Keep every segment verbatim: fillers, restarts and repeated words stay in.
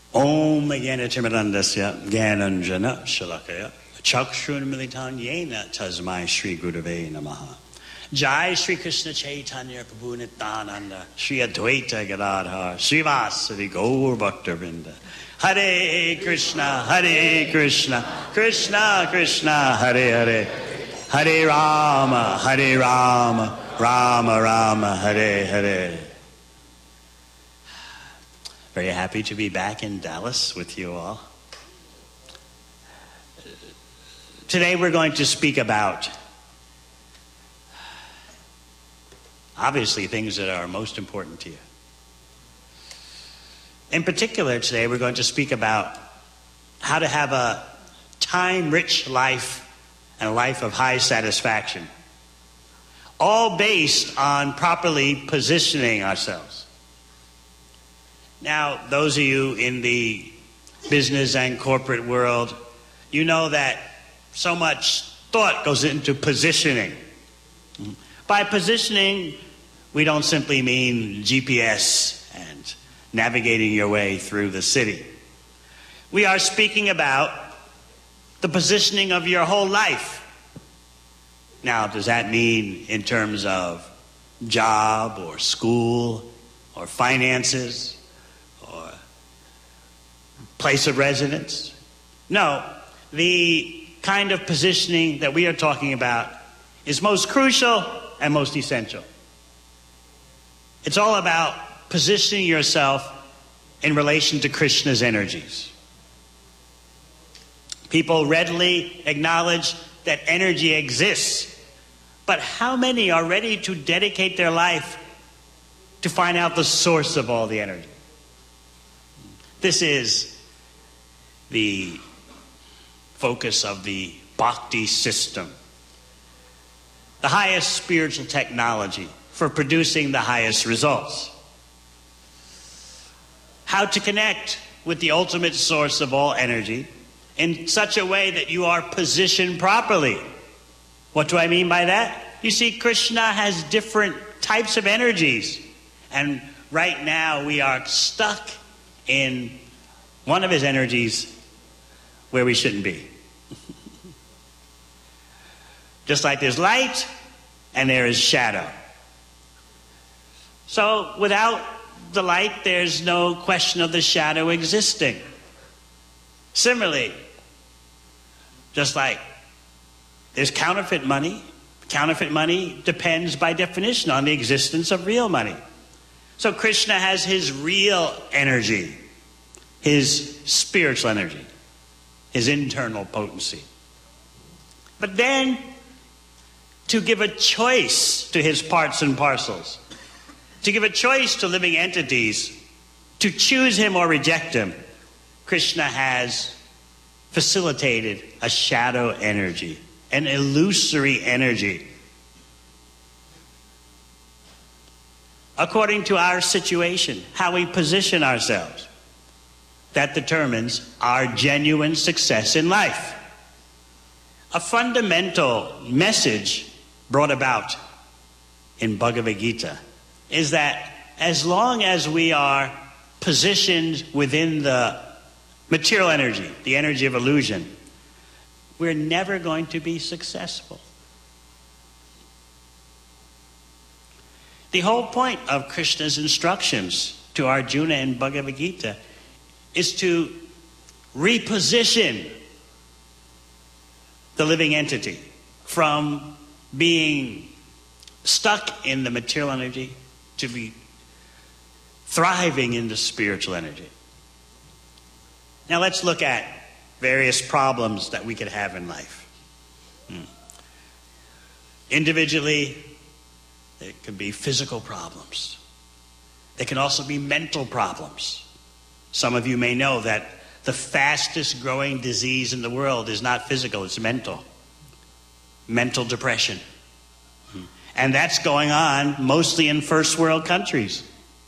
Om Jnanatimidandasya Jnananjana Shalakaya Chakshunmilitan Yena Tasmai Shri Gurave Namaha. Jai Shri Krishna Chaitanya Prabhu Nityananda Shri Advaita Gadadhar Srivasadi Gaur Bhaktavinda. Hare Krishna, Hare Krishna, Krishna Krishna, Hare Hare, Hare Rama, Hare Rama, Rama Rama, Hare Hare. Very happy to be back in Dallas with you all. Today we're going to speak about, obviously, things that are most important to you. In particular, today we're going to speak about how to have a time-rich life and a life of high satisfaction, all based on properly positioning ourselves. Now, those of you in the business and corporate world, you know that so much thought goes into positioning. By positioning, we don't simply mean G P S and navigating your way through the city. We are speaking about the positioning of your whole life. Now, does that mean in terms of job or school or finances or place of residence? No, the kind of positioning that we are talking about is most crucial and most essential. It's all about positioning yourself in relation to Krishna's energies. People readily acknowledge that energy exists, but how many are ready to dedicate their life to find out the source of all the energy? This is the focus of the Bhakti system, the highest spiritual technology for producing the highest results. How to connect with the ultimate source of all energy in such a way that you are positioned properly. What do I mean by that? You see, Krishna has different types of energies, and right now we are stuck in one of his energies where we shouldn't be. Just like there's light and there is shadow. So without the light, there's no question of the shadow existing. Similarly, just like there's counterfeit money, counterfeit money depends by definition on the existence of real money. So Krishna has his real energy, his spiritual energy, his internal potency. But then, to give a choice to his parts and parcels, to give a choice to living entities, to choose him or reject him, Krishna has facilitated a shadow energy, an illusory energy. According to our situation, how we position ourselves, that determines our genuine success in life. A fundamental message brought about in Bhagavad Gita is that as long as we are positioned within the material energy, the energy of illusion, we're never going to be successful. The whole point of Krishna's instructions to Arjuna in Bhagavad Gita is to reposition the living entity from being stuck in the material energy to be thriving in the spiritual energy. Now let's look at various problems that we could have in life. Hmm. Individually, there could be physical problems. There can also be mental problems. Some of you may know that the fastest growing disease in the world is not physical, it's mental. Mental depression. And that's going on mostly in first world countries.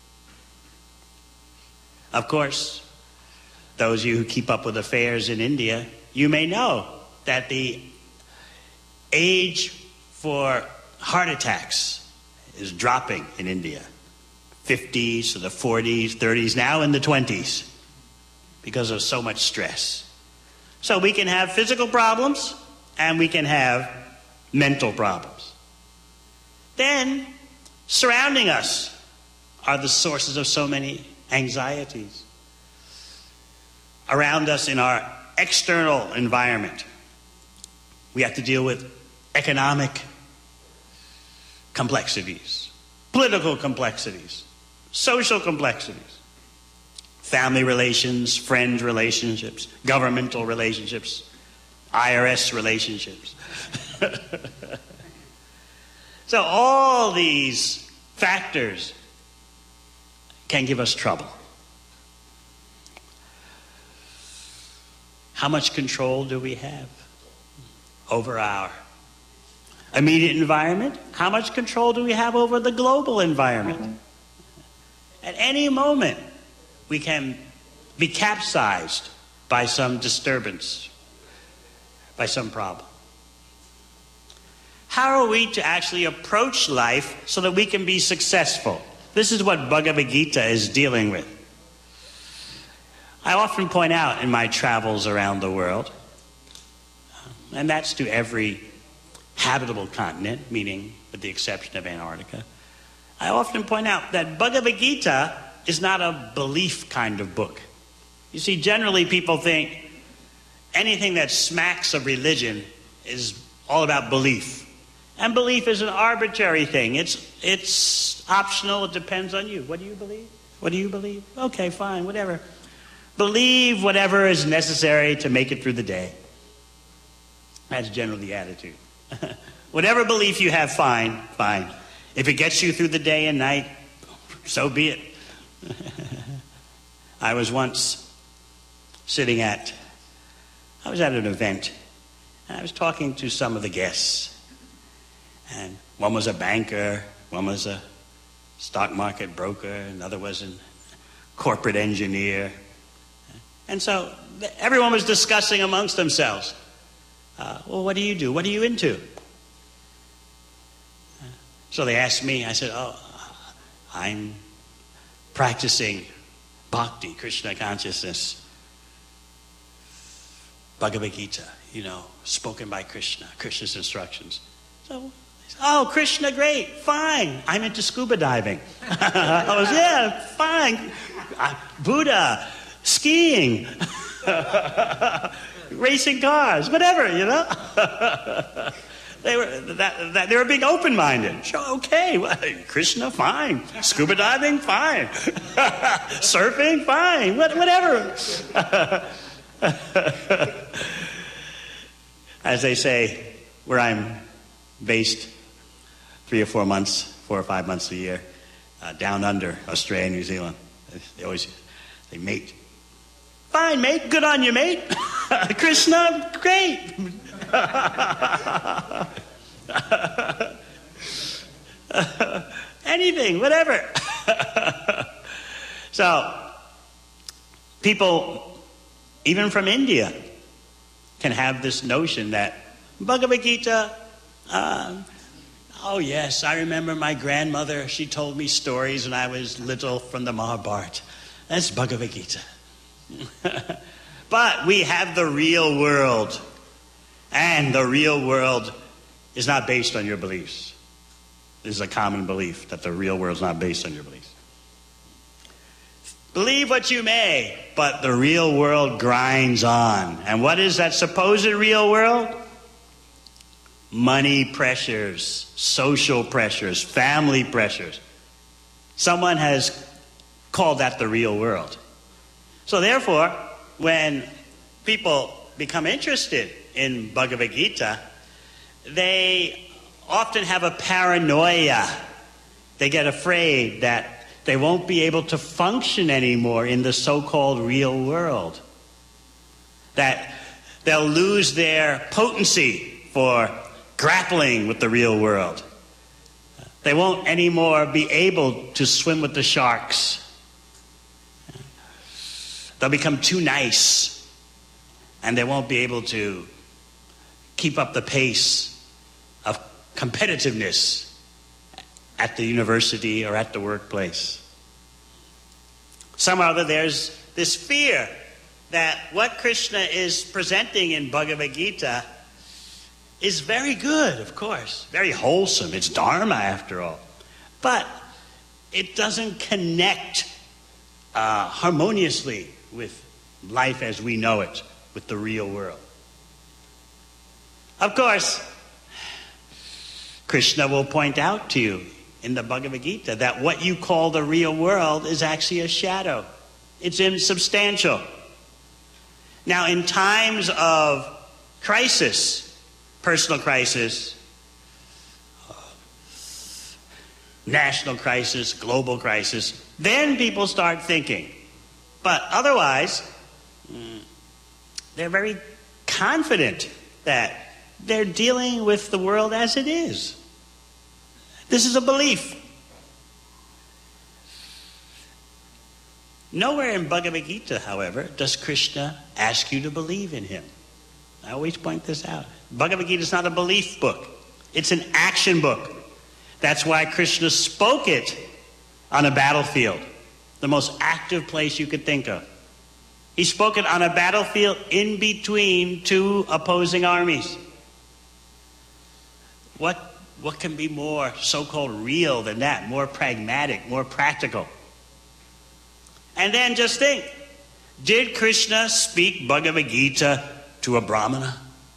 Of course, those of you who keep up with affairs in India, you may know that the age for heart attacks is dropping in India. fifties to the forties, thirties, now in the twenties. because of so much stress. So we can have physical problems and we can have mental problems. Then, surrounding us are the sources of so many anxieties. Around us in our external environment, we have to deal with economic complexities, political complexities, social complexities, family relations, friend relationships, governmental relationships, I R S relationships. So all these factors can give us trouble. How much control do we have over our immediate environment? How much control do we have over the global environment? At any moment, we can be capsized by some disturbance, by some problem. How are we to actually approach life so that we can be successful? This is what Bhagavad Gita is dealing with. I often point out in my travels around the world, and that's to every habitable continent, meaning with the exception of Antarctica, I often point out that Bhagavad Gita is not a belief kind of book. You see, generally people think anything that smacks of religion is all about belief. And belief is an arbitrary thing. It's, it's optional. It depends on you. What do you believe? What do you believe? Okay, fine, whatever. Believe whatever is necessary to make it through the day. That's generally the attitude. Whatever belief you have, fine, fine. If it gets you through the day and night, so be it. I was once sitting at, I was at an event, and I was talking to some of the guests. And one was a banker, one was a stock market broker, another was a corporate engineer. And so everyone was discussing amongst themselves, uh, well, what do you do? What are you into? So they asked me, I said, oh, I'm practicing bhakti, Krishna consciousness, Bhagavad Gita, you know, spoken by Krishna, Krishna's instructions. So, oh, Krishna, great, fine. I'm into scuba diving. I was, yeah, fine. Uh, Buddha, skiing, racing cars, whatever, you know. They were that, that they were being open-minded. Sure, okay, well, Krishna, fine. Scuba diving, fine. Surfing, fine. What, whatever. As they say, where I'm based, three or four months, four or five months a year, uh, down under Australia, New Zealand, they always they mate. Fine, mate. Good on you, mate. Krishna, great. Anything, whatever. So, people, even from India, can have this notion that Bhagavad Gita, uh, oh yes, I remember my grandmother, she told me stories when I was little from the Mahabharata. That's Bhagavad Gita. But we have the real world. And the real world is not based on your beliefs. This is a common belief that the real world is not based on your beliefs. Believe what you may, but the real world grinds on. And what is that supposed real world? Money pressures, social pressures, family pressures. Someone has called that the real world. So therefore, when people become interested in Bhagavad Gita, they often have a paranoia. They get afraid that they won't be able to function anymore in the so-called real world. That they'll lose their potency for grappling with the real world. They won't anymore be able to swim with the sharks. They'll become too nice, and they won't be able to keep up the pace of competitiveness at the university or at the workplace. Somehow there's this fear that what Krishna is presenting in Bhagavad Gita is very good, of course, very wholesome. It's Dharma, after all. But it doesn't connect uh, harmoniously with life as we know it, with the real world. Of course, Krishna will point out to you in the Bhagavad Gita that what you call the real world is actually a shadow. It's insubstantial. Now, in times of crisis, personal crisis, national crisis, global crisis, then people start thinking. But otherwise, they're very confident that they're dealing with the world as it is. This is a belief. Nowhere in Bhagavad Gita, however, does Krishna ask you to believe in him. I always point this out. Bhagavad Gita is not a belief book. It's an action book. That's why Krishna spoke it on a battlefield, the most active place you could think of. He spoke it on a battlefield in between two opposing armies. What, what can be more so-called real than that, more pragmatic, more practical? And then just think, did Krishna speak Bhagavad Gita to a Brahmana?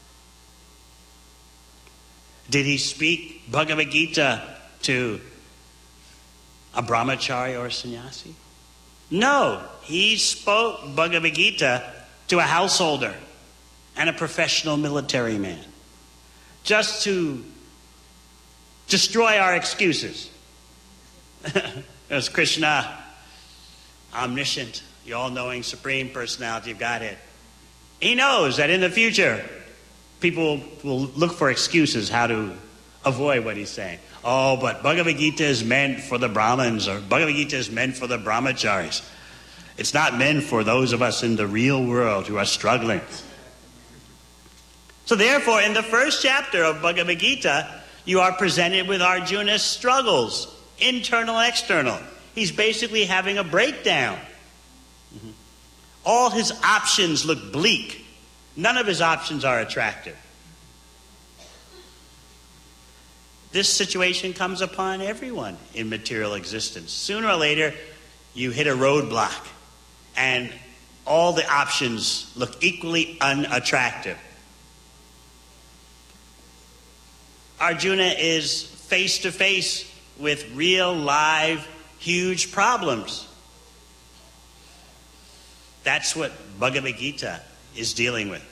Did he speak Bhagavad Gita to a brahmachari or a sannyasi? No, he spoke Bhagavad Gita to a householder and a professional military man, just to destroy our excuses. There's Krishna, omniscient, the all-knowing supreme personality of Godhead. He knows that in the future, people will look for excuses how to avoid what he's saying. Oh, but Bhagavad Gita is meant for the Brahmins, or Bhagavad Gita is meant for the brahmacharis. It's not meant for those of us in the real world who are struggling. So therefore, in the first chapter of Bhagavad Gita, you are presented with Arjuna's struggles, internal and external. He's basically having a breakdown. Mm-hmm. All his options look bleak. None of his options are attractive. This situation comes upon everyone in material existence. Sooner or later, you hit a roadblock, and all the options look equally unattractive. Arjuna is face to face with real, live, huge problems. That's what Bhagavad Gita is dealing with.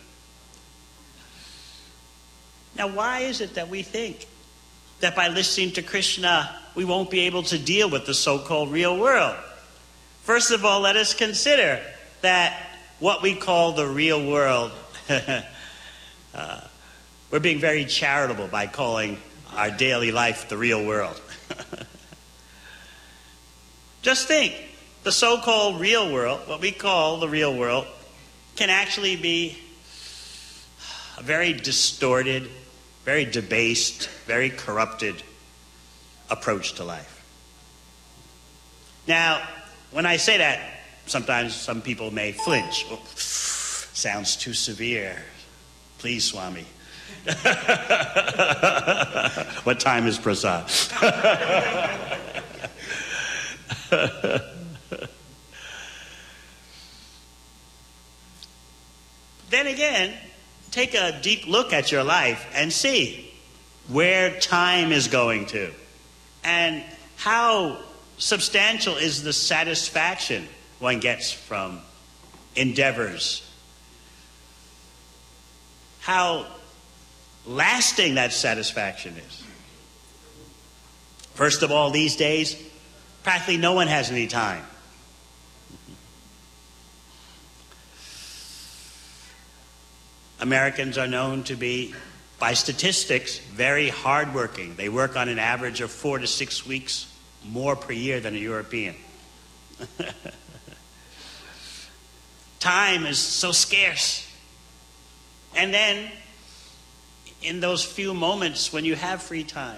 Now, why is it that we think that by listening to Krishna, we won't be able to deal with the so-called real world? First of all, let us consider that what we call the real world, uh, we're being very charitable by calling our daily life the real world. Just think, the so-called real world, what we call the real world, can actually be a very distorted, very debased, very corrupted approach to life. Now, when I say that, sometimes some people may flinch. Oh, sounds too severe. Please, Swami. What time is prasad? Then again, take a deep look at your life and see where time is going to, and how substantial is the satisfaction one gets from endeavors. How lasting that satisfaction is. First of all, these days, practically no one has any time. Americans are known to be, by statistics, very hardworking. They work on an average of four to six weeks more per year than a European. Time is so scarce. And then, in those few moments when you have free time,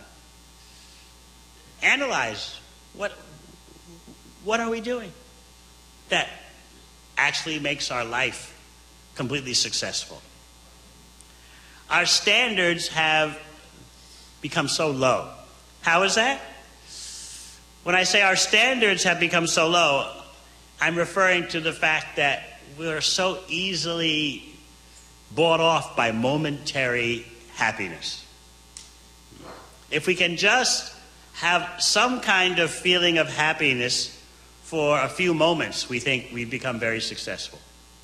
analyze what, what are we doing that actually makes our life completely successful. Our standards have become so low. How is that? When I say our standards have become so low, I'm referring to the fact that we're so easily bought off by momentary happiness. If we can just have some kind of feeling of happiness for a few moments, we think we've become very successful.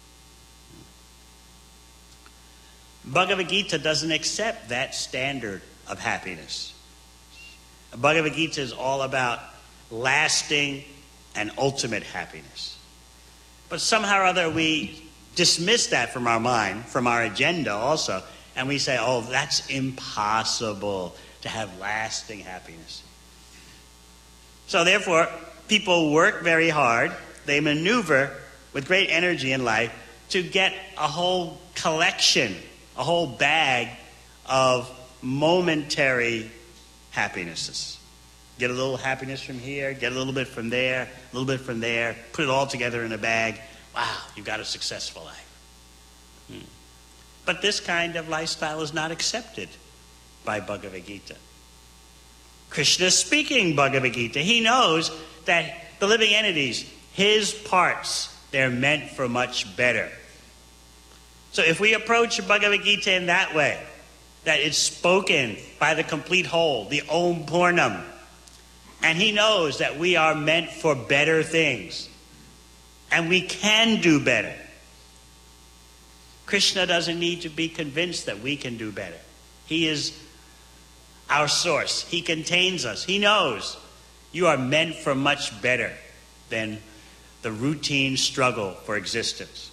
Bhagavad Gita doesn't accept that standard of happiness. Bhagavad Gita is all about lasting and ultimate happiness. But somehow or other we dismiss that from our mind, from our agenda also, and we say, oh, that's impossible to have lasting happiness. So therefore, people work very hard, they maneuver with great energy in life to get a whole collection, a whole bag of momentary happinesses. Get a little happiness from here, get a little bit from there, a little bit from there, put it all together in a bag. Wow, you've got a successful life. Hmm. But this kind of lifestyle is not accepted by Bhagavad Gita. Krishna is speaking Bhagavad Gita. He knows that the living entities, his parts, they're meant for much better. So if we approach Bhagavad Gita in that way, that it's spoken by the complete whole, the Om Purnam, and he knows that we are meant for better things, and we can do better. Krishna doesn't need to be convinced that we can do better. He is our source. He contains us. He knows you are meant for much better than the routine struggle for existence.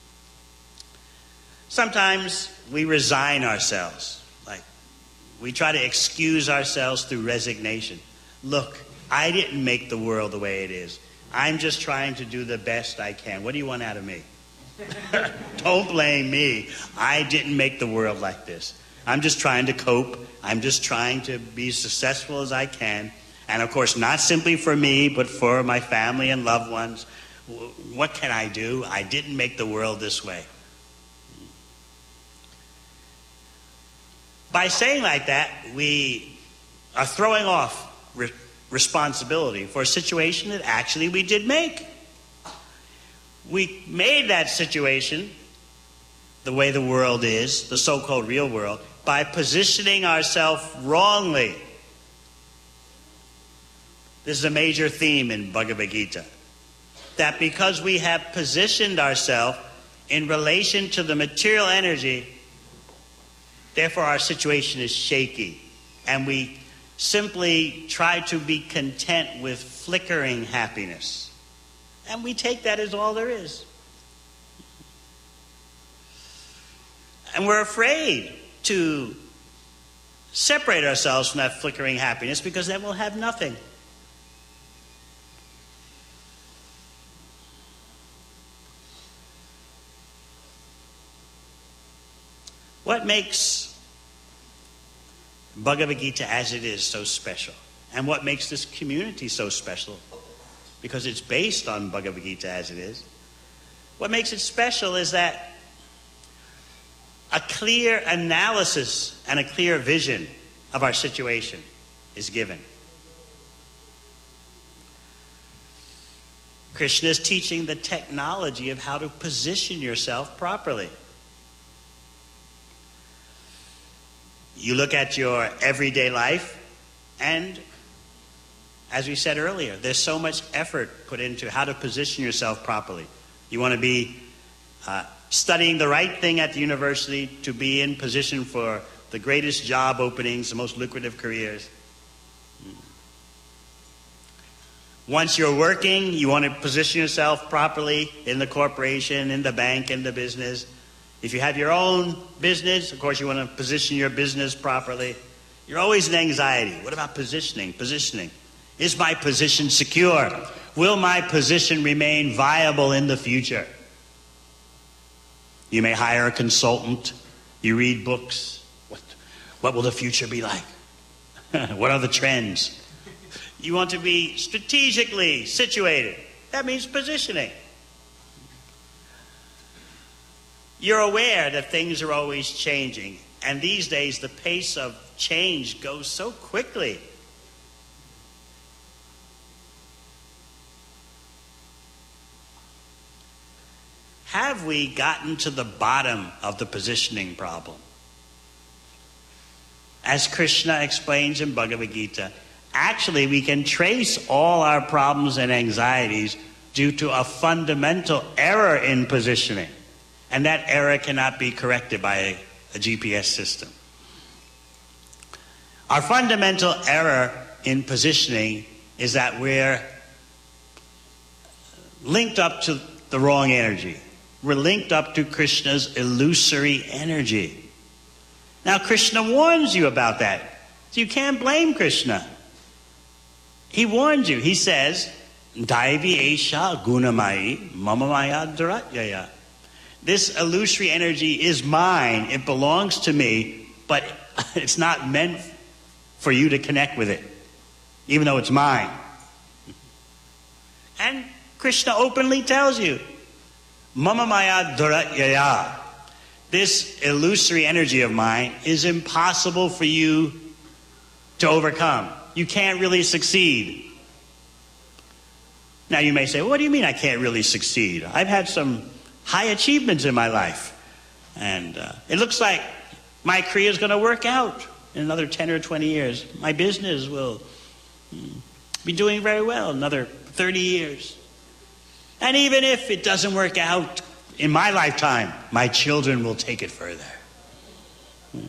Sometimes we resign ourselves. Like, we try to excuse ourselves through resignation. Look, I didn't make the world the way it is. I'm just trying to do the best I can. What do you want out of me? Don't blame me. I didn't make the world like this. I'm just trying to cope. I'm just trying to be as successful as I can. And of course, not simply for me, but for my family and loved ones. What can I do? I didn't make the world this way. By saying like that, we are throwing off re- responsibility for a situation that actually we did make. We made that situation the way the world is, the so-called real world, by positioning ourselves wrongly. This is a major theme in Bhagavad Gita. That because we have positioned ourselves in relation to the material energy, therefore our situation is shaky. And we simply try to be content with flickering happiness. And we take that as all there is. And we're afraid to separate ourselves from that flickering happiness because then we'll have nothing. What makes Bhagavad Gita as it is so special? And what makes this community so special? Because it's based on Bhagavad Gita as it is. What makes it special is that a clear analysis and a clear vision of our situation is given. Krishna is teaching the technology of how to position yourself properly. You look at your everyday life, and as we said earlier, there's so much effort put into how to position yourself properly. You want to be uh, studying the right thing at the university to be in position for the greatest job openings, the most lucrative careers. Once you're working, you want to position yourself properly in the corporation, in the bank, in the business. If you have your own business, of course, you want to position your business properly. You're always in anxiety. What about positioning? Positioning. Is my position secure? Will my position remain viable in the future? You may hire a consultant. You read books. What, what will the future be like? What are the trends? You want to be strategically situated. That means positioning. You're aware that things are always changing, and these days the pace of change goes so quickly. Have we gotten to the bottom of the positioning problem? As Krishna explains in Bhagavad Gita, actually we can trace all our problems and anxieties due to a fundamental error in positioning. And that error cannot be corrected by a, a G P S system. Our fundamental error in positioning is that we're linked up to the wrong energy. We're linked up to Krishna's illusory energy. Now, Krishna warns you about that. So you can't blame Krishna. He warned you. He says, Daivi Esha Gunamai Mamamaya Dharatyaya. This illusory energy is mine. It belongs to me, but it's not meant for you to connect with it, even though it's mine. And Krishna openly tells you, Mamamaya Dharatyaya. This illusory energy of mine is impossible for you to overcome. You can't really succeed. Now you may say, well, what do you mean I can't really succeed? I've had some high achievements in my life. And uh, it looks like my career is going to work out in another ten or twenty years. My business will mm, be doing very well in another thirty years. And even if it doesn't work out in my lifetime, my children will take it further. Mm.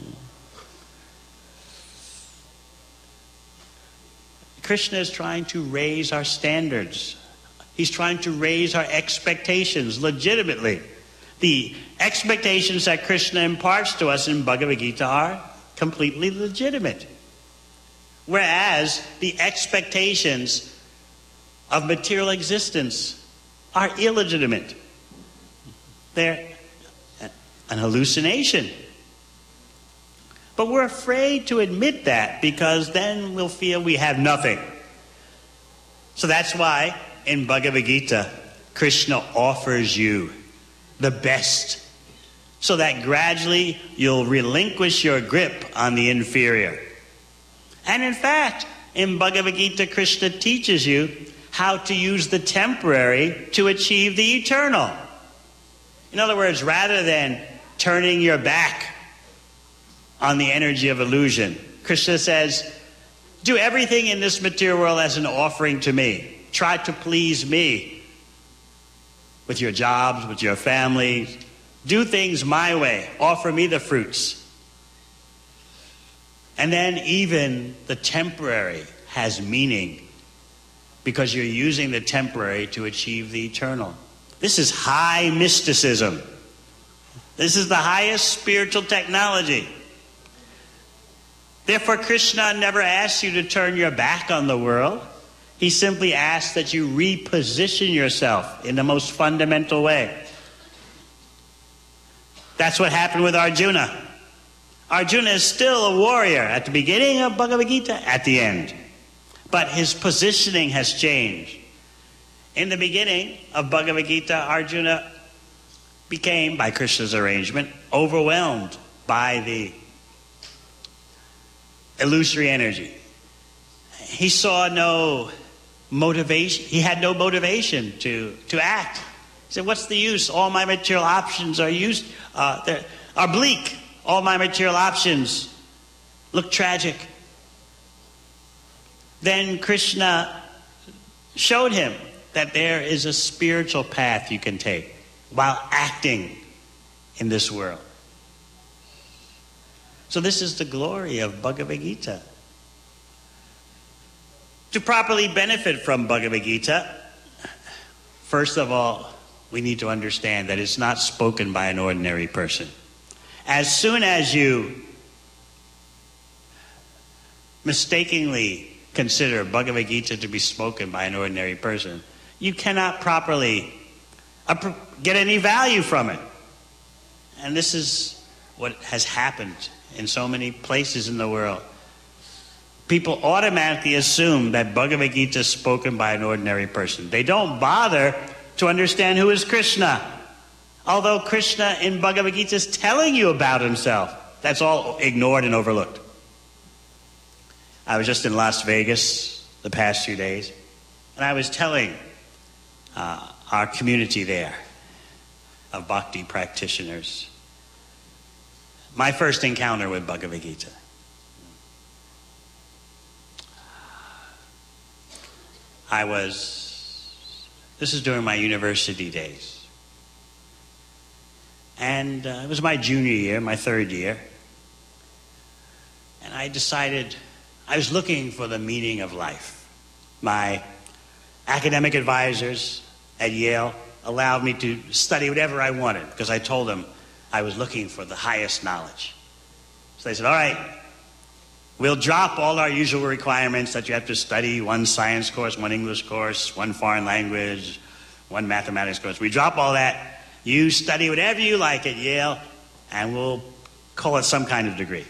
Krishna is trying to raise our standards. He's trying to raise our expectations legitimately. The expectations that Krishna imparts to us in Bhagavad Gita are completely legitimate. Whereas the expectations of material existence are illegitimate. They're an hallucination. But we're afraid to admit that because then we'll feel we have nothing. So that's why in Bhagavad Gita, Krishna offers you the best so that gradually you'll relinquish your grip on the inferior. And in fact, in Bhagavad Gita, Krishna teaches you how to use the temporary to achieve the eternal. In other words, rather than turning your back on the energy of illusion, Krishna says, do everything in this material world as an offering to me. Try to please me with your jobs, with your family. Do things my way. Offer me the fruits. And then even the temporary has meaning because you're using the temporary to achieve the eternal. This is high mysticism. This is the highest spiritual technology. Therefore, Krishna never asks you to turn your back on the world. He simply asks that you reposition yourself in the most fundamental way. That's what happened with Arjuna. Arjuna is still a warrior at the beginning of Bhagavad Gita, at the end. But his positioning has changed. In the beginning of Bhagavad Gita, Arjuna became, by Krishna's arrangement, overwhelmed by the illusory energy. He saw no motivation. He had no motivation to, to act. He said, what's the use? All my material options are used, uh, are bleak. All my material options look tragic. Then Krishna showed him that there is a spiritual path you can take while acting in this world. So this is the glory of Bhagavad Gita. To properly benefit from Bhagavad Gita, first of all, we need to understand that it's not spoken by an ordinary person. As soon as you mistakenly consider Bhagavad Gita to be spoken by an ordinary person, you cannot properly get any value from it. And this is what has happened in so many places in the world. People automatically assume that Bhagavad Gita is spoken by an ordinary person. They don't bother to understand who is Krishna. Although Krishna in Bhagavad Gita is telling you about himself, that's all ignored and overlooked. I was just in Las Vegas the past few days, and I was telling uh, our community there of bhakti practitioners my first encounter with Bhagavad Gita. I was, this is during my university days. And uh, it was my junior year, my third year. And I decided, I was looking for the meaning of life. My academic advisors at Yale allowed me to study whatever I wanted because I told them I was looking for the highest knowledge. So they said, all right, we'll drop all our usual requirements that you have to study one science course, one English course, one foreign language, one mathematics course. We drop all that. You study whatever you like at Yale, and we'll call it some kind of degree.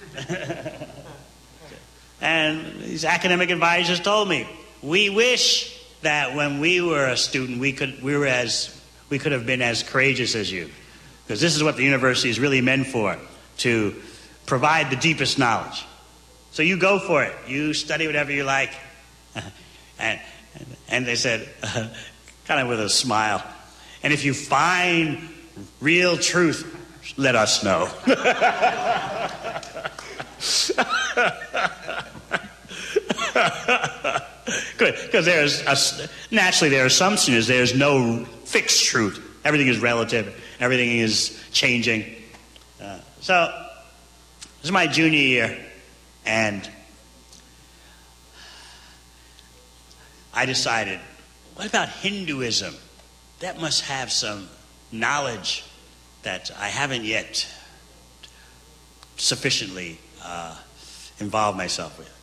And these academic advisors told me, we wish that when we were a student, we could we were as we could have been as courageous as you, because this is what the university is really meant for, to provide the deepest knowledge. So you go for it. You study whatever you like. and, and they said, uh, kind of with a smile, and if you find real truth, let us know. Good, because there's a, naturally their assumption is there's no fixed truth. Everything is relative. Everything is changing. Uh, so this is my junior year, and I decided, what about Hinduism? That must have some knowledge that I haven't yet sufficiently uh, involved myself with.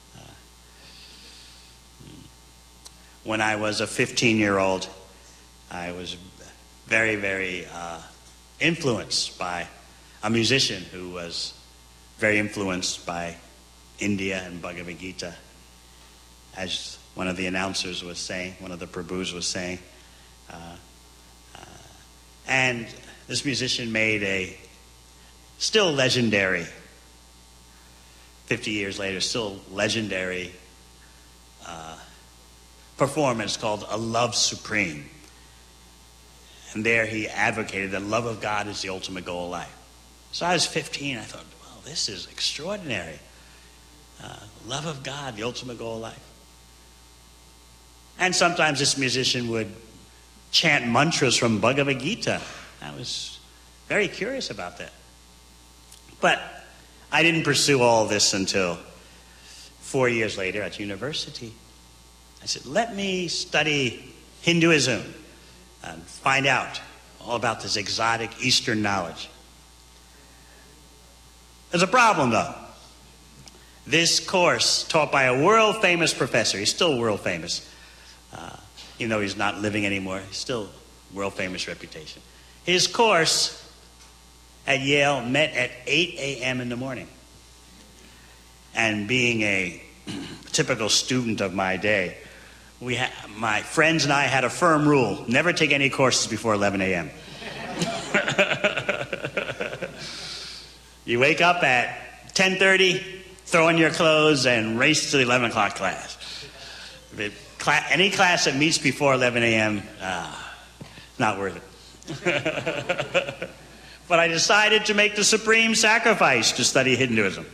When I was a fifteen-year-old, I was very, very uh, influenced by a musician who was very influenced by India and Bhagavad Gita. As one of the announcers was saying, one of the Prabhus was saying. Uh, uh, and this musician made a still legendary, fifty years later, still legendary uh, performance called A Love Supreme. And there he advocated that love of God is the ultimate goal of life. So I was fifteen, I thought, well, this is extraordinary. Uh, love of God, the ultimate goal of life. And sometimes this musician would chant mantras from Bhagavad Gita. I was very curious about that. But I didn't pursue all this until four years later at university. I said, let me study Hinduism and find out all about this exotic Eastern knowledge. There's a problem, though. This course, taught by a world-famous professor, he's still world-famous, uh, even though he's not living anymore, he's still world-famous reputation. His course at Yale met at eight a.m. in the morning. And being a typical student of my day, we ha- my friends and I had a firm rule: never take any courses before eleven a.m. You wake up at ten thirty, throw on your clothes, and race to the eleven o'clock class. If it, cla- any class that meets before eleven a.m., uh, not worth it. But I decided to make the supreme sacrifice to study Hinduism.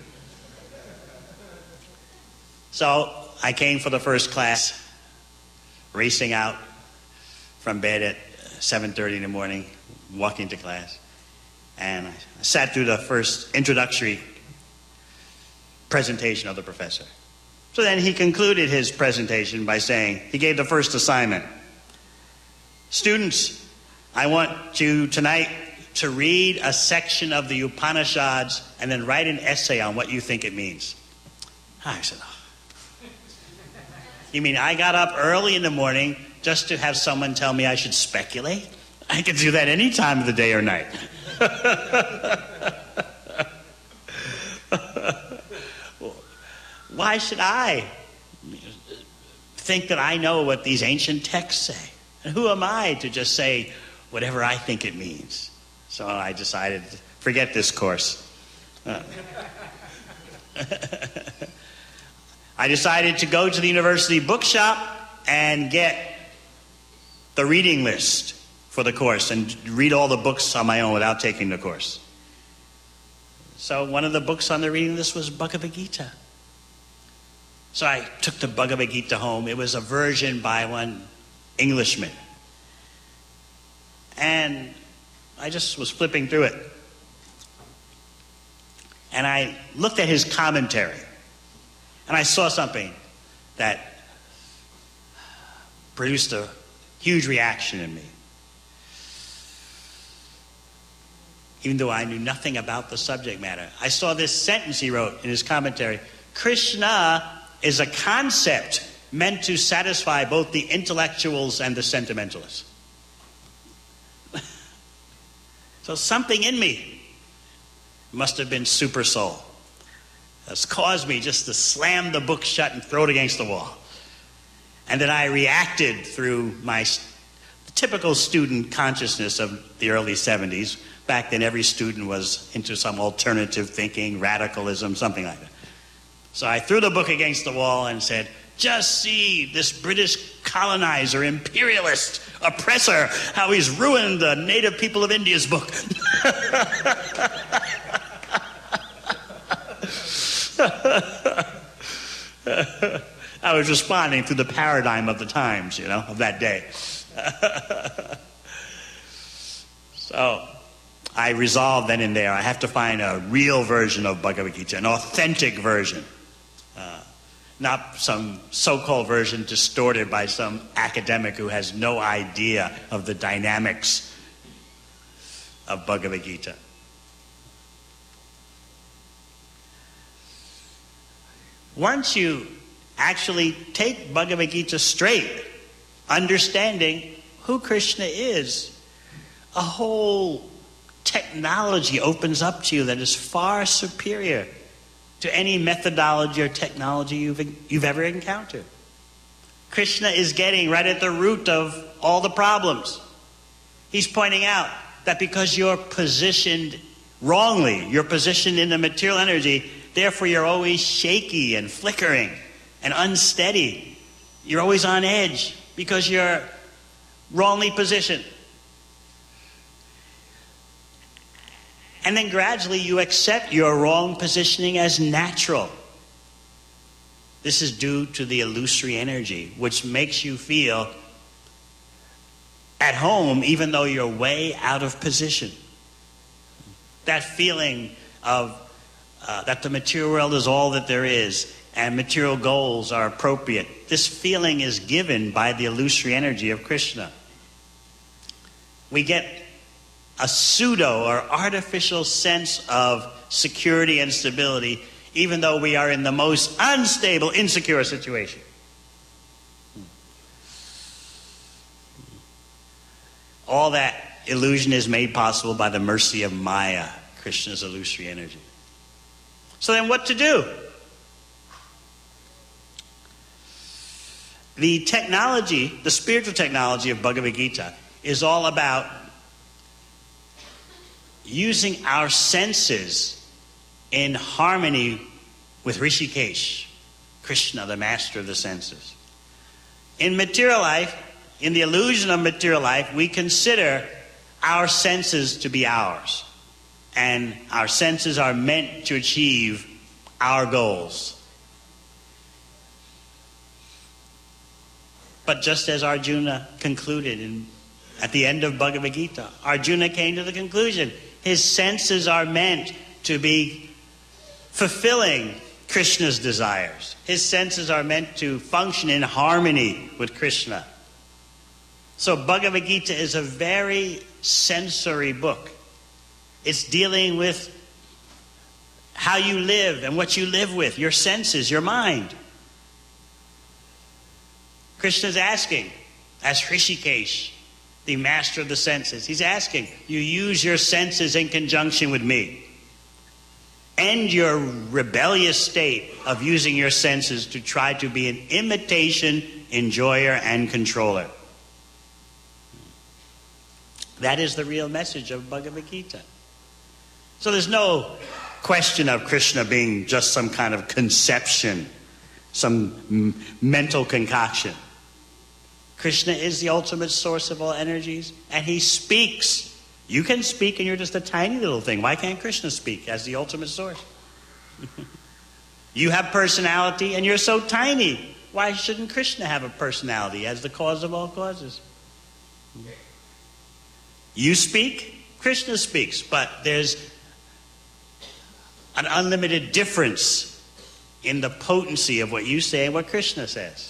So I came for the first class, racing out from bed at seven thirty in the morning, walking to class. And I sat through the first introductory presentation of the professor. So then he concluded his presentation by saying, he gave the first assignment. Students, I want you tonight to read a section of the Upanishads and then write an essay on what you think it means. I said, oh. You mean I got up early in the morning just to have someone tell me I should speculate? I could do that any time of the day or night. Why should I think that I know what these ancient texts say? And who am I to just say whatever I think it means. So I decided to forget this course. Uh, I decided to go to the university bookshop and get the reading list for the course and read all the books on my own without taking the course. So one of the books on the reading list was Bhagavad Gita. So I took the Bhagavad Gita home. It was a version by one Englishman. And I just was flipping through it. And I looked at his commentary. And I saw something that produced a huge reaction in me. Even though I knew nothing about the subject matter. I saw this sentence he wrote in his commentary. Krishna is a concept meant to satisfy both the intellectuals and the sentimentalists. So something in me must have been super soul. That's caused me just to slam the book shut and throw it against the wall. And then I reacted through my typical student consciousness of the early seventies. Back then, every student was into some alternative thinking, radicalism, something like that. So I threw the book against the wall and said, just see this British colonizer, imperialist, oppressor, how he's ruined the native people of India's book. I was responding to the paradigm of the times, you know, of that day. So I resolved then and there, I have to find a real version of Bhagavad Gita, an authentic version. Uh, not some so-called version distorted by some academic who has no idea of the dynamics of Bhagavad Gita. Once you actually take Bhagavad Gita straight, understanding who Krishna is, a whole technology opens up to you that is far superior to any methodology or technology you've, you've ever encountered. Krishna is getting right at the root of all the problems. He's pointing out that because you're positioned wrongly, you're positioned in the material energy, therefore you're always shaky and flickering and unsteady. You're always on edge because you're wrongly positioned. And then gradually you accept your wrong positioning as natural. This is due to the illusory energy, which makes you feel at home even though you're way out of position. That feeling of uh, that the material world is all that there is and material goals are appropriate. This feeling is given by the illusory energy of Krishna. We get a pseudo or artificial sense of security and stability, even though we are in the most unstable, insecure situation. All that illusion is made possible by the mercy of Maya, Krishna's illusory energy. So then what to do? The technology, the spiritual technology of Bhagavad Gita is all about using our senses in harmony with Rishikesh, Krishna, the master of the senses. In material life, in the illusion of material life, we consider our senses to be ours. And our senses are meant to achieve our goals. But just as Arjuna concluded in, at the end of Bhagavad Gita, Arjuna came to the conclusion his senses are meant to be fulfilling Krishna's desires. His senses are meant to function in harmony with Krishna. So Bhagavad Gita is a very sensory book. It's dealing with how you live and what you live with, your senses, your mind. Krishna's asking, as Rishikesh, the master of the senses, he's asking, you use your senses in conjunction with me. End your rebellious state of using your senses to try to be an imitation enjoyer and controller. That is the real message of Bhagavad Gita. So there's no question of Krishna being just some kind of conception, some m- mental concoction. Krishna is the ultimate source of all energies, and he speaks. You can speak and you're just a tiny little thing. Why can't Krishna speak as the ultimate source? You have personality and you're so tiny. Why shouldn't Krishna have a personality as the cause of all causes? You speak, Krishna speaks, but there's an unlimited difference in the potency of what you say and what Krishna says.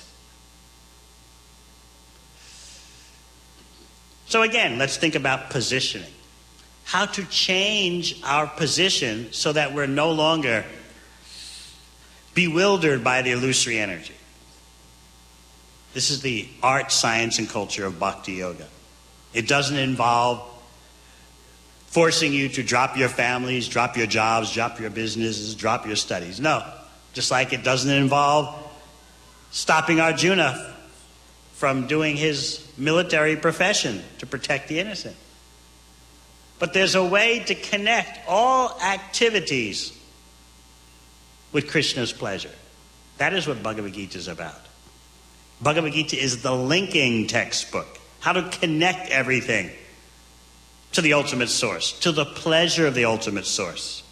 So again, let's think about positioning. How to change our position so that we're no longer bewildered by the illusory energy. This is the art, science, and culture of Bhakti Yoga. It doesn't involve forcing you to drop your families, drop your jobs, drop your businesses, drop your studies. No. Just like it doesn't involve stopping Arjuna from doing his military profession to protect the innocent. But there's a way to connect all activities with Krishna's pleasure. That is what Bhagavad Gita is about. Bhagavad Gita is the linking textbook. How to connect everything to the ultimate source, to the pleasure of the ultimate source.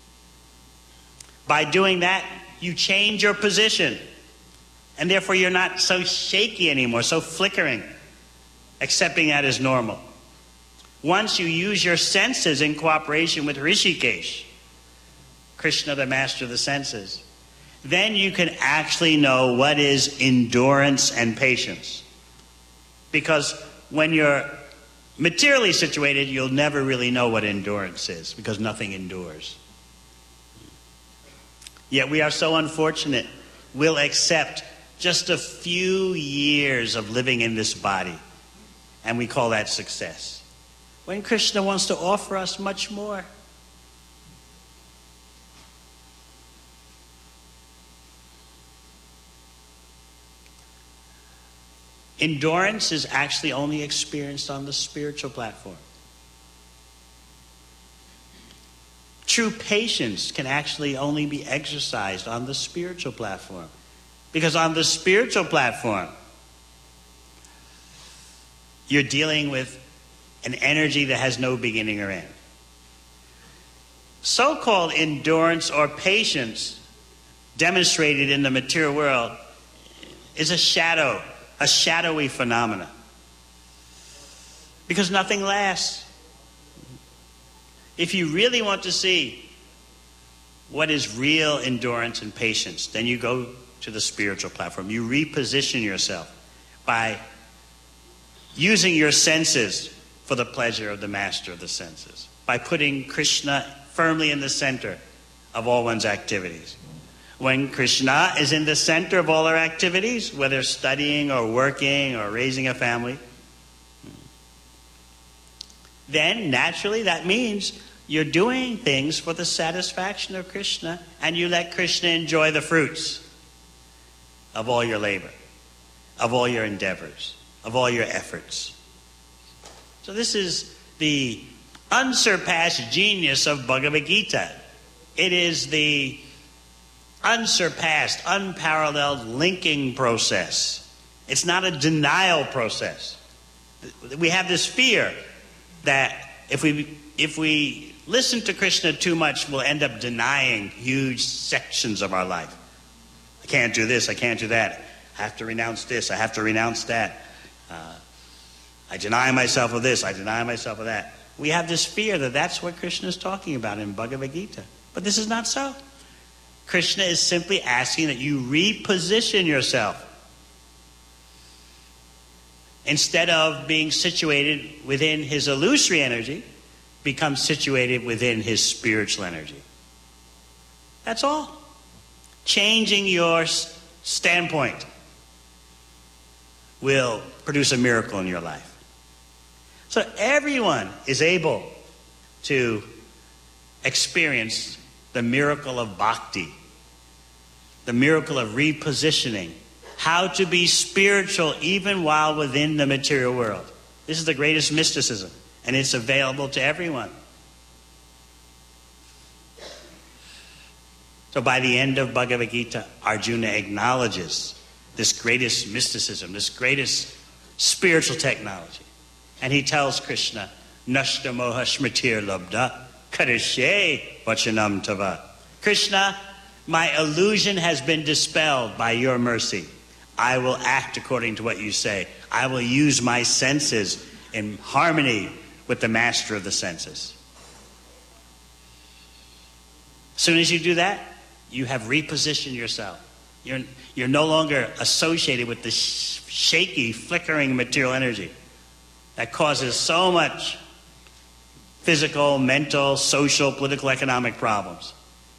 By doing that, you change your position. And therefore you're not so shaky anymore, so flickering, accepting that as normal. Once you use your senses in cooperation with Rishikesh, Krishna, the master of the senses, then you can actually know what is endurance and patience. Because when you're materially situated, you'll never really know what endurance is, because nothing endures. Yet we are so unfortunate. We'll accept just a few years of living in this body, and we call that success. When Krishna wants to offer us much more. Endurance is actually only experienced on the spiritual platform. True patience can actually only be exercised on the spiritual platform. Because on the spiritual platform, you're dealing with an energy that has no beginning or end. So-called endurance or patience demonstrated in the material world is a shadow, a shadowy phenomena. Because nothing lasts. If you really want to see what is real endurance and patience, then you go to the spiritual platform. You reposition yourself by using your senses for the pleasure of the master of the senses, by putting Krishna firmly in the center of all one's activities. When Krishna is in the center of all our activities, whether studying or working or raising a family, then naturally that means you're doing things for the satisfaction of Krishna, and you let Krishna enjoy the fruits of all your labor, of all your endeavors, of all your efforts. So this is the unsurpassed genius of Bhagavad Gita. It is the unsurpassed, unparalleled linking process. It's not a denial process. We have this fear that if we if we listen to Krishna too much, we'll end up denying huge sections of our life. I can't do this, I can't do that. I have to renounce this, I have to renounce that. Uh, I deny myself of this, I deny myself of that. We have this fear that that's what Krishna is talking about in Bhagavad Gita. But this is not so. Krishna is simply asking that you reposition yourself. Instead of being situated within his illusory energy, become situated within his spiritual energy. That's all. Changing your standpoint will produce a miracle in your life. So everyone is able to experience the miracle of bhakti, the miracle of repositioning, how to be spiritual even while within the material world. This is the greatest mysticism. and it's available to everyone. So by the end of Bhagavad Gita, Arjuna acknowledges this greatest mysticism, this greatest spiritual technology. And he tells Krishna, Nashta moha smritir labda karishye vachanam tava. Krishna, my illusion has been dispelled by your mercy. I will act according to what you say. I will use my senses in harmony with the master of the senses. As soon as you do that, you have repositioned yourself. You're, you're no longer associated with the sh- shaky, flickering material energy that causes so much physical, mental, social, political, economic problems.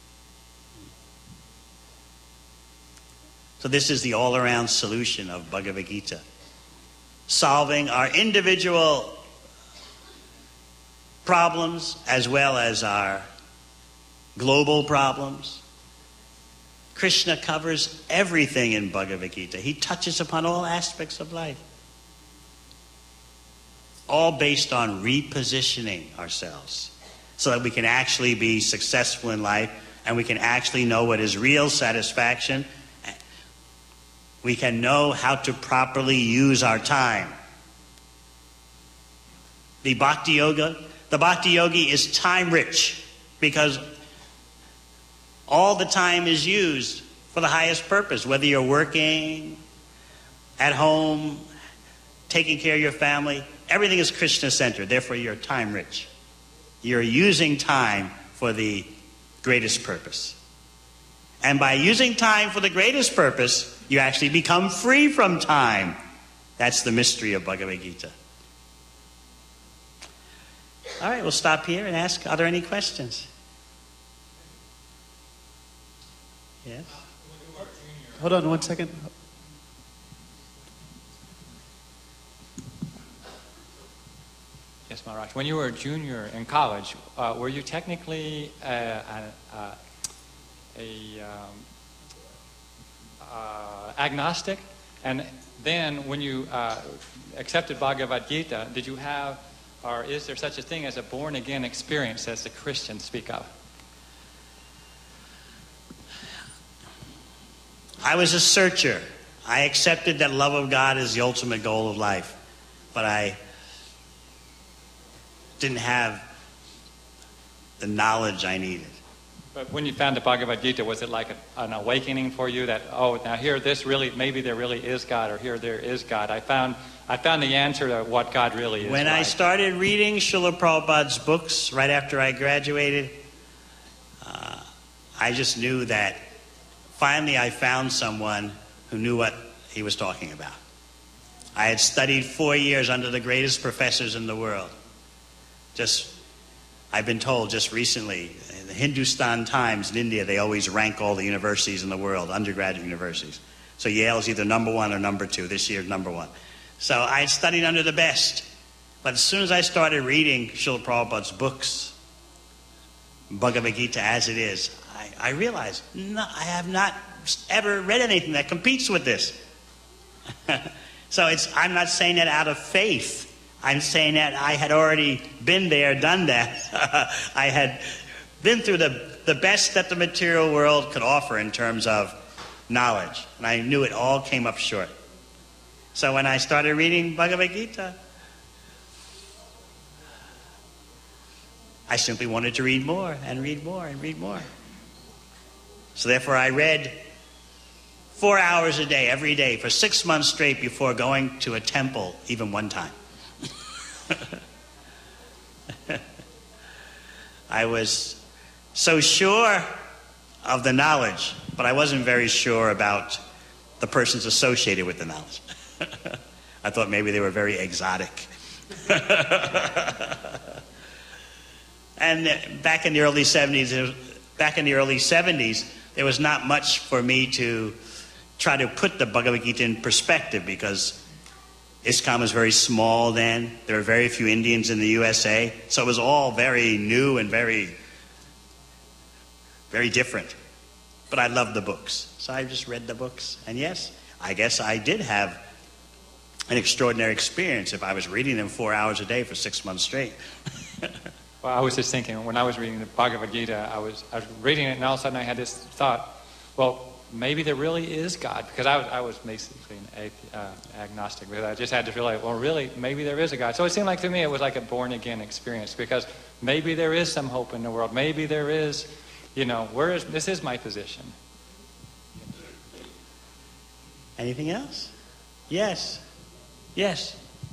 So this is the all-around solution of Bhagavad Gita. Solving our individual problems as well as our global problems. Krishna covers everything in Bhagavad Gita. He touches upon all aspects of life. All based on repositioning ourselves so that we can actually be successful in life and we can actually know what is real satisfaction. We can know how to properly use our time. The Bhakti Yoga, the Bhakti Yogi is time rich because all the time is used for the highest purpose, whether you're working, at home, taking care of your family. Everything is Krishna-centered, therefore you're time rich. You're using time for the greatest purpose. And by using time for the greatest purpose, you actually become free from time. That's the mystery of Bhagavad Gita. All right, we'll stop here and ask, are there any questions? Yes? Hold on one second. Yes, Maharaj. When you were a junior in college, uh, were you technically uh, a, a um, uh, agnostic? And then when you uh, accepted Bhagavad Gita, did you have, or is there such a thing as a born-again experience as the Christians speak of? I was a searcher. I accepted that love of God is the ultimate goal of life. But I didn't have the knowledge I needed. But when you found the Bhagavad Gita, was it like a, an awakening for you that, oh, now here, this really, maybe there really is God, or here there is God? I found I found the answer to what God really is. When like. I started reading Srila Prabhupada's books right after I graduated, uh, I just knew that finally I found someone who knew what he was talking about. I had studied four years under the greatest professors in the world. Just, I've been told just recently, in the Hindustan Times in India, they always rank all the universities in the world, undergraduate universities. So Yale's either number one or number two. This year's number one. So I had studied under the best. But as soon as I started reading Srila Prabhupada's books, Bhagavad Gita as it is, I, I realized no, I have not ever read anything that competes with this. So it's, I'm not saying that out of faith. I'm saying that I had already been there, done that. I had been through the, the best that the material world could offer in terms of knowledge. And I knew it all came up short. So when I started reading Bhagavad Gita, I simply wanted to read more and read more and read more. So therefore I read four hours a day, every day, for six months straight before going to a temple even one time. I was so sure of the knowledge, but I wasn't very sure about the persons associated with the knowledge. I thought maybe they were very exotic. And back in the early seventies, back in the early seventies, there was not much for me to try to put the Bhagavad Gita in perspective because ISKCON was very small then. There were very few Indians in the U S A. So it was all very new and very, very different. But I loved the books. So I just read the books. And yes, I guess I did have an extraordinary experience if I was reading them four hours a day for six months straight. Well, I was just thinking, when I was reading the Bhagavad Gita, I was, I was reading it, and all of a sudden I had this thought, well, maybe there really is God, because I was, I was basically an uh, agnostic, but I just had to feel like, well, really, maybe there is a God. So it seemed like to me it was like a born-again experience, because maybe there is some hope in the world. Maybe there is, you know, where is, this is my position. Anything else? Yes. Yes.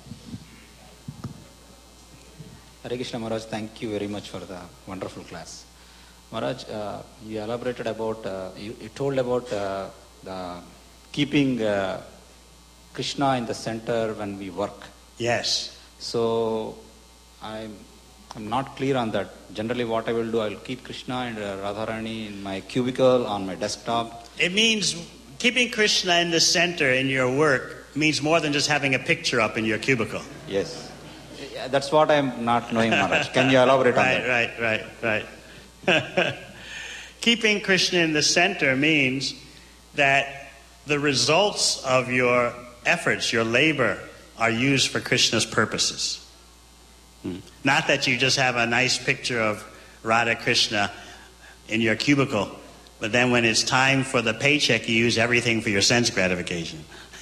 Hare Krishna Maharaj, thank you very much for the wonderful class. Maharaj, uh, you elaborated about, uh, you, you told about uh, the keeping uh, Krishna in the center when we work. Yes. So, I'm, I'm not clear on that. Generally what I will do, I will keep Krishna and uh, Radharani in my cubicle, on my desktop. It means keeping Krishna in the center in your work means more than just having a picture up in your cubicle. Yes. Yeah, that's what I'm not knowing, Maharaj. Can you elaborate on right, that? Right, right, right, Keeping Krishna in the center means that the results of your efforts, your labor, are used for Krishna's purposes. Hmm. Not that you just have a nice picture of Radha Krishna in your cubicle, but then when it's time for the paycheck, you use everything for your sense gratification.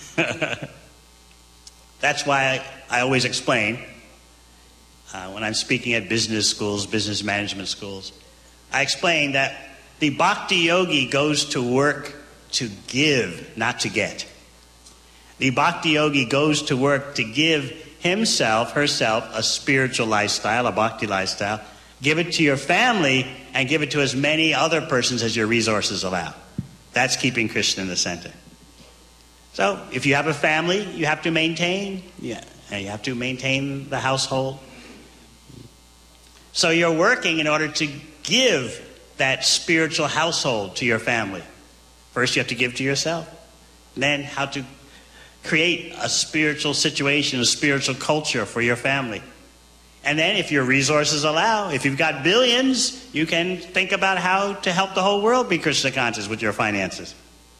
That's why I, I always explain, uh, when I'm speaking at business schools, business management schools, I explain that the bhakti yogi goes to work to give, not to get. The bhakti yogi goes to work to give himself, herself, a spiritual lifestyle, a bhakti lifestyle. Give it to your family and give it to as many other persons as your resources allow. That's keeping Krishna in the center. So if you have a family, you have to maintain, yeah, you have to maintain the household. So you're working in order to give that spiritual household to your family. First you have to give to yourself. Then how to create a spiritual situation, a spiritual culture for your family. And then if your resources allow, if you've got billions, you can think about how to help the whole world be Krishna conscious with your finances.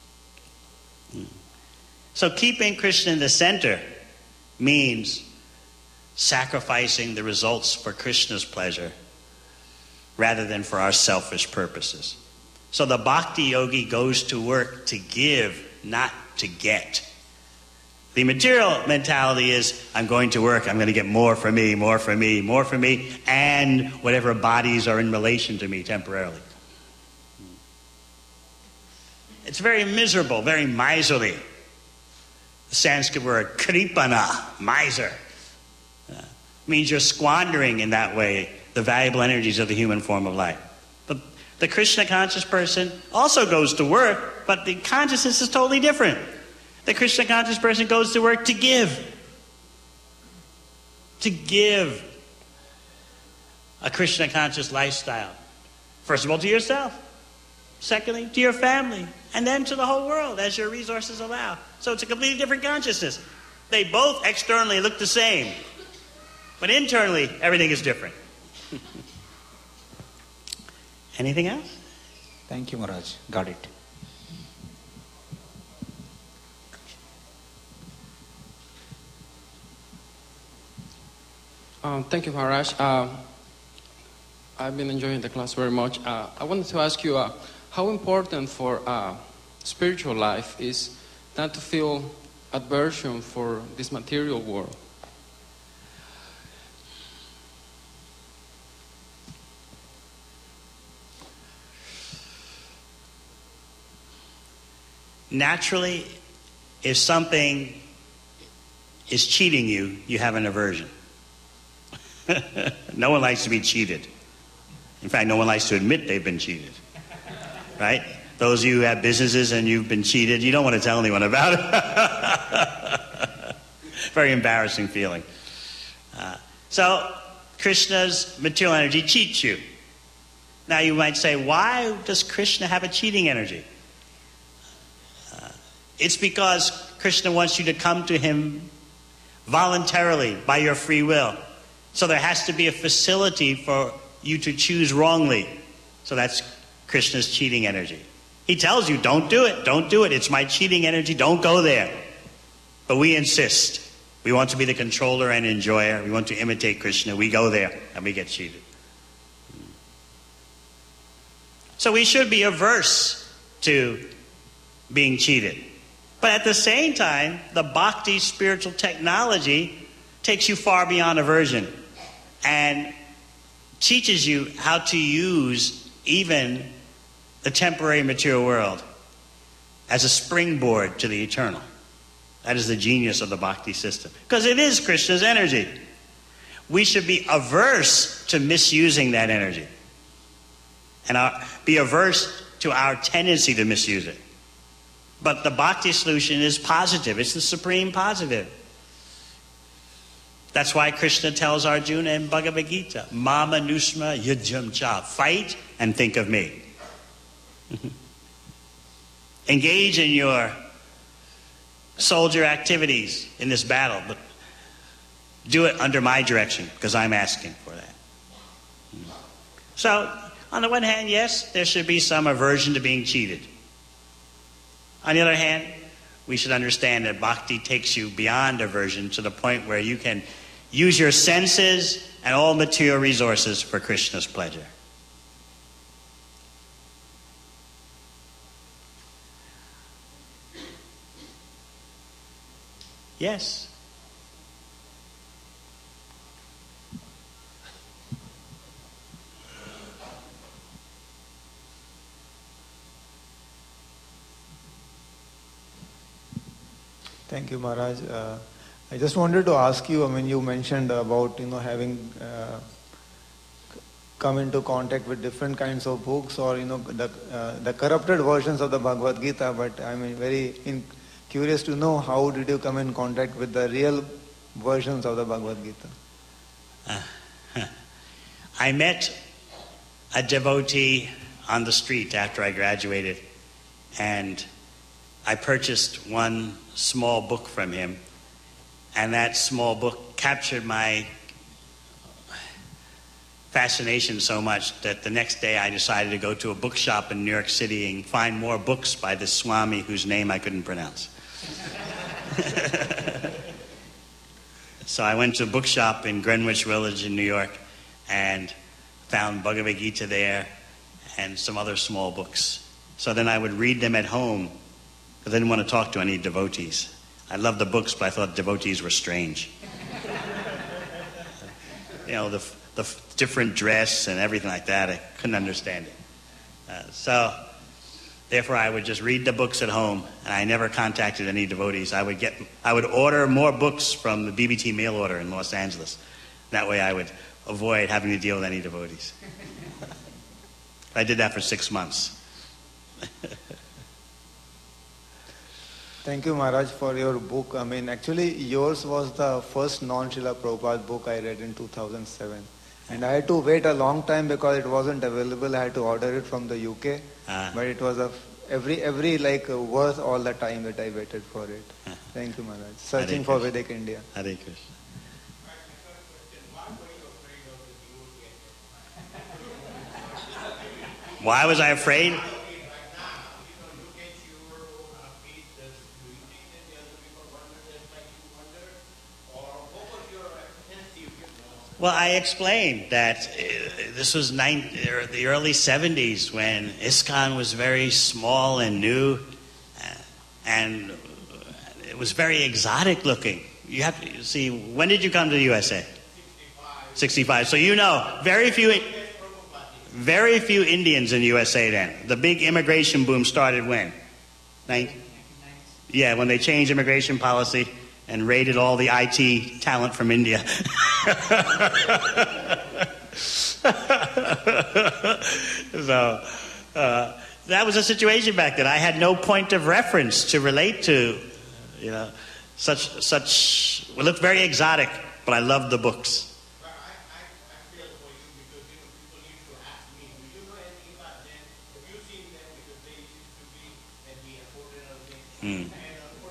So keeping Krishna in the center means sacrificing the results for Krishna's pleasure rather than for our selfish purposes. So the bhakti yogi goes to work to give, not to get. The material mentality is, I'm going to work, I'm going to get more for me, more for me, more for me, and whatever bodies are in relation to me temporarily. It's very miserable, very miserly. The Sanskrit word kripana, miser, uh, means you're squandering in that way the valuable energies of the human form of life. But the Krishna conscious person also goes to work, but the consciousness is totally different. The Krishna conscious person goes to work to give. To give a Krishna conscious lifestyle. First of all, to yourself. Secondly, to your family. And then to the whole world as your resources allow. So it's a completely different consciousness. They both externally look the same. But internally, everything is different. Anything else? Thank you, Maharaj. Got it. Um, thank you, Maharaj. Uh, I've been enjoying the class very much. Uh, I wanted to ask you, uh, how important for uh, spiritual life is not to feel aversion for this material world? Naturally, if something is cheating you, you have an aversion. No one likes to be cheated. In fact, no one likes to admit they've been cheated. Right? Those of you who have businesses and you've been cheated, you don't want to tell anyone about it. Very embarrassing feeling. Uh, so, Krishna's material energy cheats you. Now you might say, why does Krishna have a cheating energy? Uh, it's because Krishna wants you to come to him voluntarily by your free will. So there has to be a facility for you to choose wrongly. So that's Krishna's cheating energy. He tells you, don't do it, don't do it. It's my cheating energy, don't go there. But we insist. We want to be the controller and enjoyer. We want to imitate Krishna. We go there and we get cheated. So we should be averse to being cheated. But at the same time, the bhakti spiritual technology takes you far beyond aversion and teaches you how to use even the temporary material world as a springboard to the eternal. That is the genius of the bhakti system. Because it is Krishna's energy. We should be averse to misusing that energy. And our, be averse to our tendency to misuse it. But the bhakti solution is positive. It's the supreme positive. That's why Krishna tells Arjuna in Bhagavad Gita, Mama Nusma Yudhyam Cha. Fight and think of me. Engage in your soldier activities in this battle, but do it under my direction, because I'm asking for that. So, on the one hand, yes, there should be some aversion to being cheated. On the other hand, we should understand that bhakti takes you beyond aversion to the point where you can use your senses and all material resources for Krishna's pleasure. Yes. Thank you, Maharaj. Uh, I just wanted to ask you, I mean, you mentioned about, you know, having uh, come into contact with different kinds of books or, you know, the, uh, the corrupted versions of the Bhagavad Gita, but I'm very in, curious to know how did you come in contact with the real versions of the Bhagavad Gita? Uh, I met a devotee on the street after I graduated, and I purchased one small book from him, and that small book captured my fascination so much that the next day I decided to go to a bookshop in New York City and find more books by this Swami whose name I couldn't pronounce. So I went to a bookshop in Greenwich Village in New York and found Bhagavad Gita there and some other small books. So then I would read them at home, because I didn't want to talk to any devotees. I loved the books, but I thought devotees were strange. You know, the, the different dress and everything like that, I couldn't understand it. Uh, so, therefore, I would just read the books at home, and I never contacted any devotees. I would get, I would order more books from the B B T mail order in Los Angeles. That way I would avoid having to deal with any devotees. I did that for six months. Thank you, Maharaj, for your book. I mean, actually, yours was the first non-Srila Prabhupada book I read in two thousand seven. And I had to wait a long time because it wasn't available. I had to order it from the U K. Uh, but it was a, every, every like, uh, worth all the time that I waited for it. Uh, Thank you, Maharaj. Searching for Vedic India. Hare Krishna. Why was I afraid? Well, I explained that uh, this was nine, er, the early seventies when ISKCON was very small and new, uh, and it was very exotic looking. You have to see, when did you come to the U S A? sixty-five. sixty-five. So you know, very few, very few Indians in the U S A then. The big immigration boom started when? Nine, yeah, when they changed immigration policy and raided all the I T talent from India. So uh, that was a situation back then. I had no point of reference to relate to, you know, such such. It looked very exotic, but I loved the books. But I, I, I feel for you because you know people used to ask me, do you know anything about them? Have you seen them? Because they used to be at the airport and other things. Mm.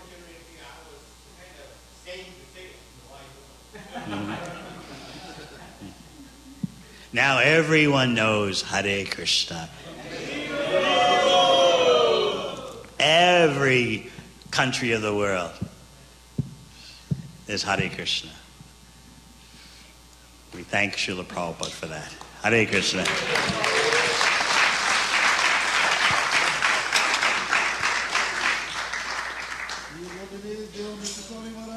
Now everyone knows Hare Krishna. Every country of the world. is Hare Krishna. We thank Srila Prabhupada for that. Hare Krishna. Dear Mister Swami Maharaj.